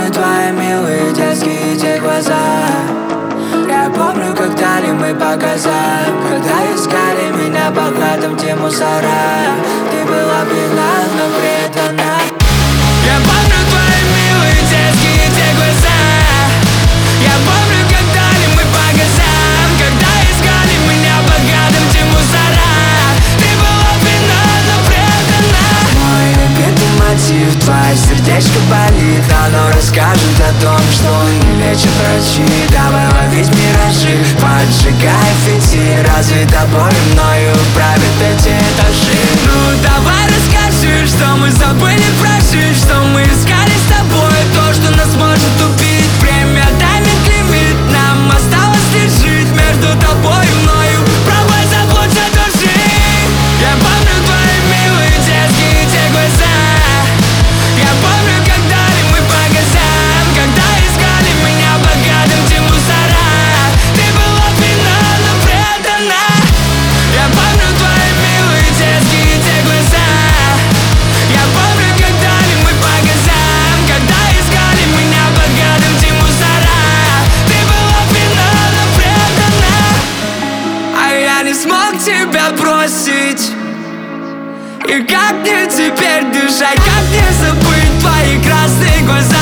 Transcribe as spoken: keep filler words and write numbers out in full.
помню твои милые детские те глаза. Я помню, как дали мы по газам, когда искали меня богатым те мусора. Ты была пьяна, но предана. Я помню твои милые детские те глаза. Я помню, как дали мы по газам, когда искали меня богатым те мусора. Ты была пьяна, но предана. Мой убитый мотив, твое сердечко болит. Оно расскажет о том, что не лечат врачи. Давай ловить миражи, поджигай фитиль. Разве тобой мною правят эти этажи? Ну давай расскажи, что мы забыли прожить, что мы искали с тобой то, что нас может убить. Время, тайминг, лимит, нам осталось лишь жить между тобой и мною. Пробуй забудь эту жизнь. Я помню твои милые детские те глаза. Я помню, как дали мы по газам, когда искали меня богатым те мусора. Ты была пьяна, но предана. Я помню твои милые детские те глаза. Я помню, как дали мы по газам, когда искали меня богатым те мусора. Ты была пьяна, но предана. А я не смог тебя бросить. И как мне теперь дышать, как мне забыть твои красные глаза?